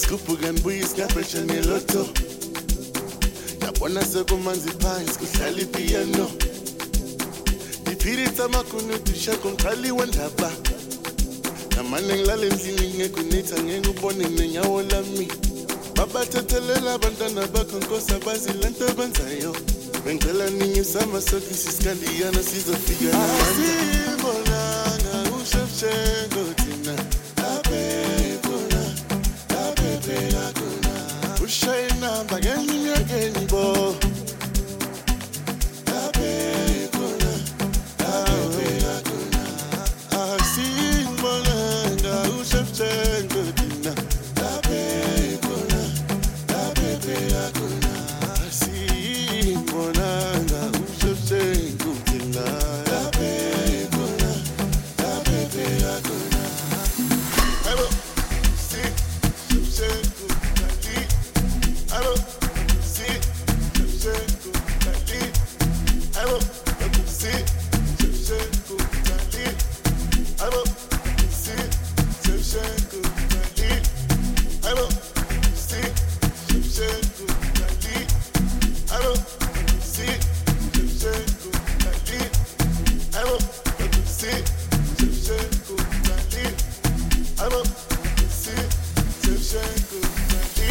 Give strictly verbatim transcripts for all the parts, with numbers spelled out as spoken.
ngiskhubuka ngibuya isikapesha ngeloto yabona sekumanzi phansi kuhlala ipiano ngiphiritha amagunudu shako ngiqali wendaba namane ngilale endlini ngekunitha ngeke ubone nenyawo lami babathathelela abantwana bakho nkosi abazi lento benzayo bengicela ninyusa amasokisi isikandiyana sizofika asibonanga uShevchenko thina abekhona abephela khona ushayina bakenye again bo abekhona abephela khona asibonanga uShevchenko thina abekhona abephela khona asibonanga uShevchenko thina abekhona abephela khona hello see Shevchenko Dali hello see Shevchenko Dali hello see Shevchenko Dali hello see Shevchenko Dali hello see Shevchenko Dali hello see Shevchenko Dali hello see Shevchenko Dali hello see Shevchenko Dali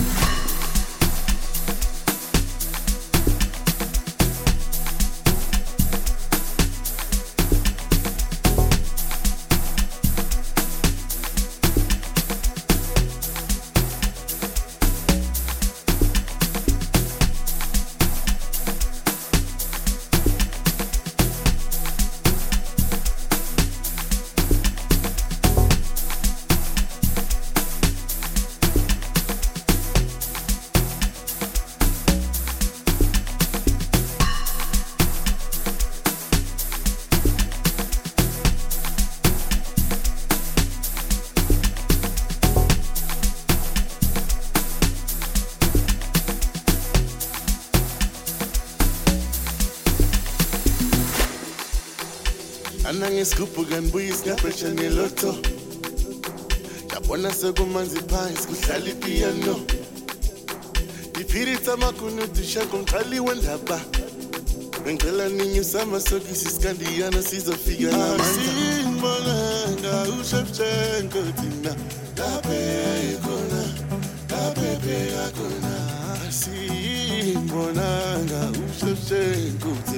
Ana ngiskhubuka ngibuya isikapesha ngeloto yabona sekumanzi phansi kuhlala ipiano ngiphiritha amagunudu shako ngiqali wendaba bengicela ninyusa amasokisi isikandiyana sizofika asibonanga uShevchenko thina abekhona abephela khona asibonanga uShevchenko